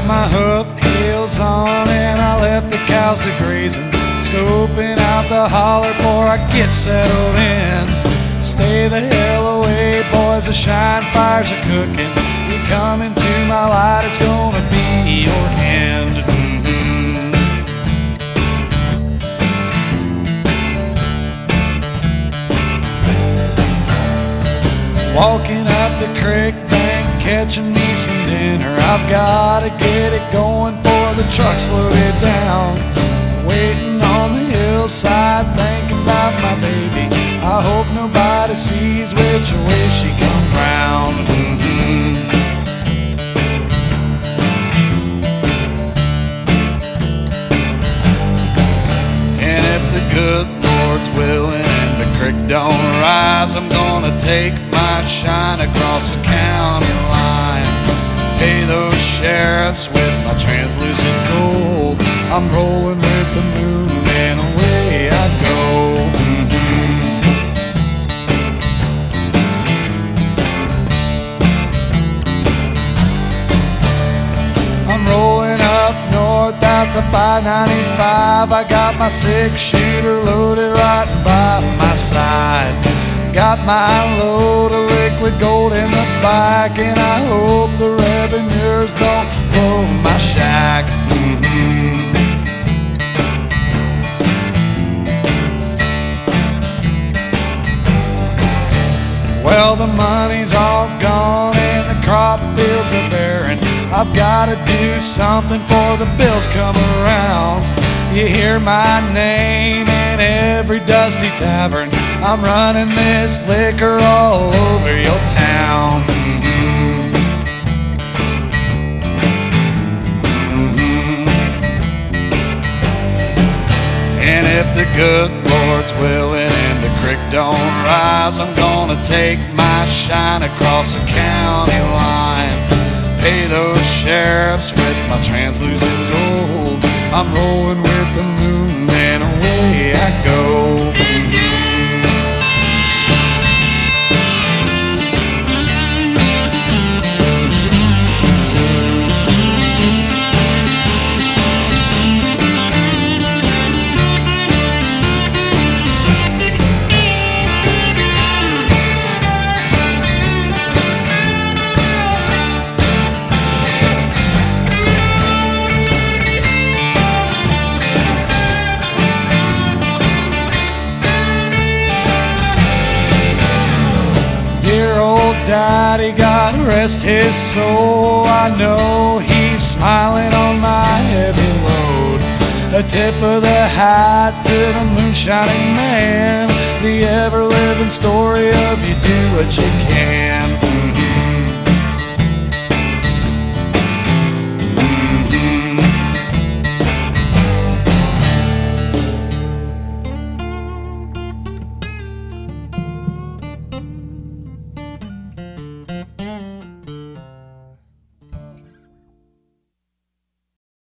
got my hoof heels on and I left the cows to grazing, scoping out the holler before I get settled in. Stay the hell away, boys, the shine fires are cooking. You come into my light, it's gonna be your end. Walking up the creek bank, catching me some dinner. I've gotta get it going before the truck's loaded down. Waiting on the hillside, thinking about my baby. I hope nobody sees which way she come round. And if the good Lord's willing and the creek don't rise, I'm gonna take my shine across the county line. Pay those sheriffs with my translucent gold. I'm rolling with the moon and away I go. I'm rolling up north out to 595. I got my 6-shooter loaded right by my side. Got my load of liquid gold in the back, and I hope the revenuers don't blow my shack. Well, the money's all gone and the crop fields are barren. I've gotta do something for the bills come around. You hear my name in every dusty tavern. I'm running this liquor all over your town. And if the good Lord's willing and the creek don't rise, I'm gonna take my shine across the county line. Pay those sheriffs with my translucent gold. I'm rolling with the moon and away I go. Dear old daddy, God rest his soul. I know he's smiling on my heavy load. A tip of the hat to the moonshining man, the ever-living story of you do what you can.